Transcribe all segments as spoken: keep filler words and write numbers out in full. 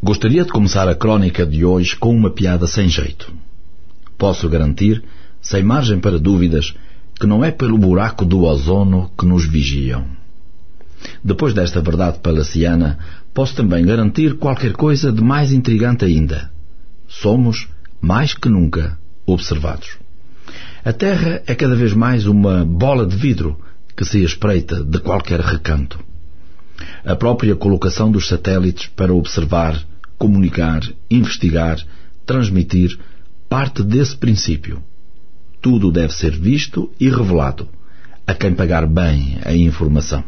Gostaria de começar a crónica de hoje com uma piada sem jeito. Posso garantir, sem margem para dúvidas, que não é pelo buraco do ozono que nos vigiam. Depois desta verdade palaciana, posso também garantir qualquer coisa de mais intrigante ainda. Somos, mais que nunca, observados. A Terra é cada vez mais uma bola de vidro que se espreita de qualquer recanto. A própria colocação dos satélites para observar, comunicar, investigar, transmitir, parte desse princípio. Tudo deve ser visto e revelado, a quem pagar bem a informação.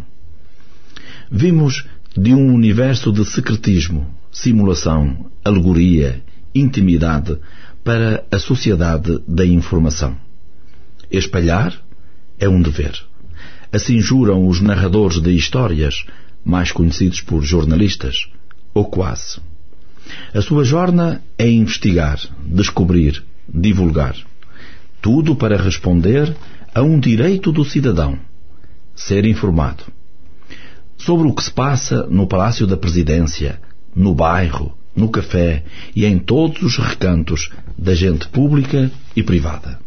Vimos de um universo de secretismo, simulação, alegoria, intimidade para a sociedade da informação. Espalhar é um dever. Assim juram os narradores de histórias, mais conhecidos por jornalistas, ou quase. A sua jorna é investigar, descobrir, divulgar. Tudo para responder a um direito do cidadão: ser informado. Sobre o que se passa no Palácio da Presidência, no bairro, no café e em todos os recantos da gente pública e privada.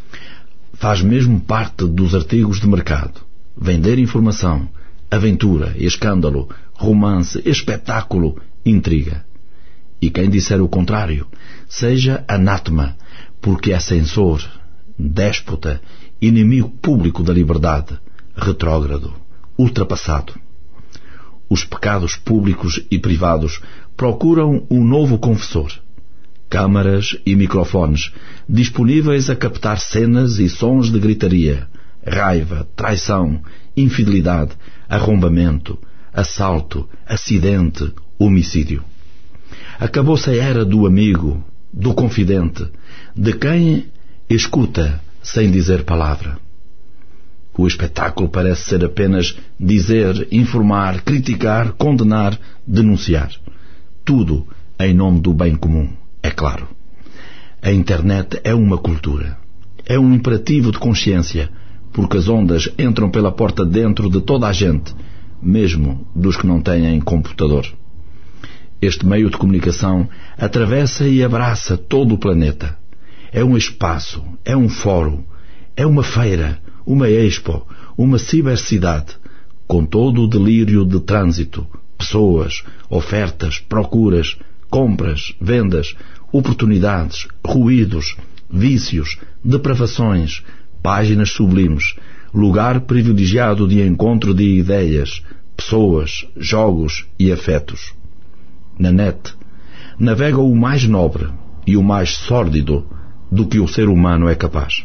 Faz mesmo parte dos artigos de mercado. Vender informação, aventura, escândalo, romance, espetáculo, intriga. E quem disser o contrário, seja anátema, porque é censor, déspota, inimigo público da liberdade, retrógrado, ultrapassado. Os pecados públicos e privados procuram um novo confessor. Câmaras e microfones disponíveis a captar cenas e sons de gritaria, raiva, traição, infidelidade, arrombamento, assalto, acidente, homicídio. Acabou-se a era do amigo, do confidente, de quem escuta sem dizer palavra. O espetáculo parece ser apenas dizer, informar, criticar, condenar, denunciar. Tudo em nome do bem comum, é claro. A internet é uma cultura. É um imperativo de consciência, porque as ondas entram pela porta dentro de toda a gente, mesmo dos que não têm computador. Este meio de comunicação atravessa e abraça todo o planeta. É um espaço, é um fórum, é uma feira, uma expo, uma cibercidade, com todo o delírio de trânsito, pessoas, ofertas, procuras, compras, vendas, oportunidades, ruídos, vícios, depravações, páginas sublimes, lugar privilegiado de encontro de ideias, pessoas, jogos e afetos. Na net, navega o mais nobre e o mais sórdido do que o ser humano é capaz.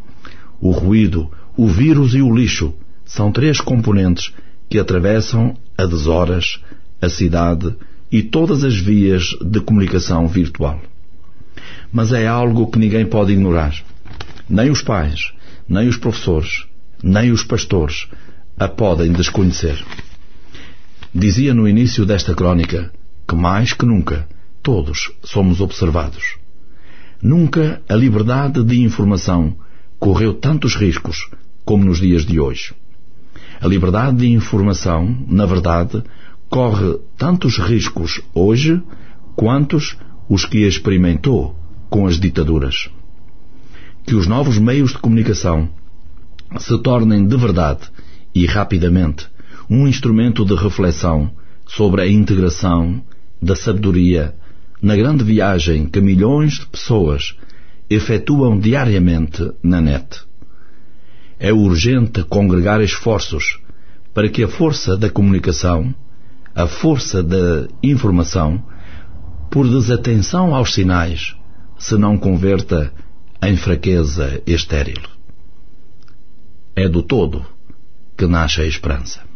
O ruído, o vírus e o lixo são três componentes que atravessam a deshoras, a cidade e todas as vias de comunicação virtual. Mas é algo que ninguém pode ignorar. Nem os pais, nem os professores, nem os pastores a podem desconhecer. Dizia no início desta crónica que mais que nunca todos somos observados. Nunca a liberdade de informação correu tantos riscos como nos dias de hoje. A liberdade de informação, na verdade, corre tantos riscos hoje quantos os que experimentou com as ditaduras. Que os novos meios de comunicação se tornem de verdade e rapidamente um instrumento de reflexão sobre a integração da sabedoria na grande viagem que milhões de pessoas efetuam diariamente na net. É urgente congregar esforços para que a força da comunicação, a força da informação, por desatenção aos sinais, se não converta em fraqueza estéril. É do todo que nasce a esperança.